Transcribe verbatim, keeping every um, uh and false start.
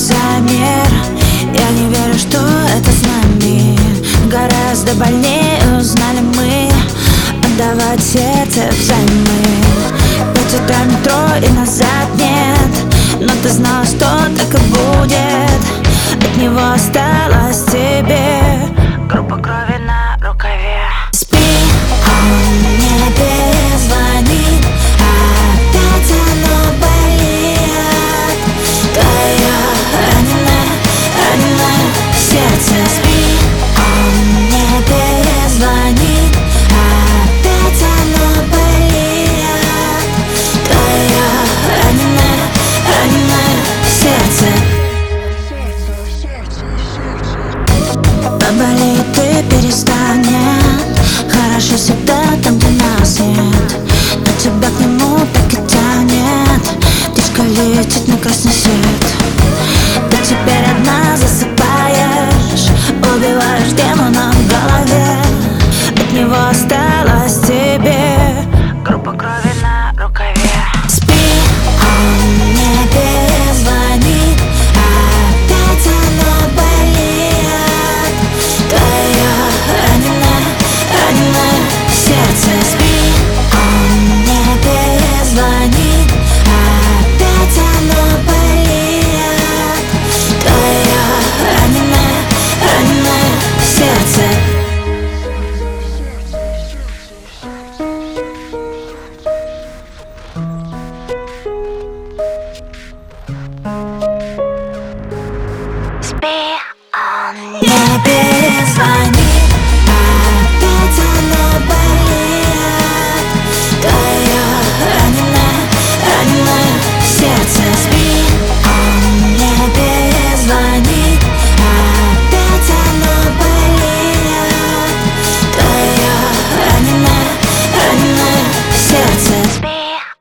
спасая мир. Я не верю, что это с нами. Гораздо больнее узнали мы отдавать сердце взаймы. Пять утра метро и назад нет, но ты знала, что так и будет. От него осталось тебе группа крови на рукаве. Спи, он мне перезвонит, опять оно болит. Твое раненое, раненое сердце. Спи, он мне перезвонит, опять оно болит. Твое раненое, раненое сердце. Поболит и перестанет. Хорошо всегда там, где нас нет, но тебя к нему так и тянет. Птичка летит на красный свет. Ты теперь одна засыпаешь, убиваешь демона в голове. От него осталось тебе группа крови на рукаве. Спи, он мне перезвонит, опять оно болит. Твое раненое, раненое сердце. Спи, он мне перезвонит, опять оно болит. Твое раненое, раненое сердце. Спи, он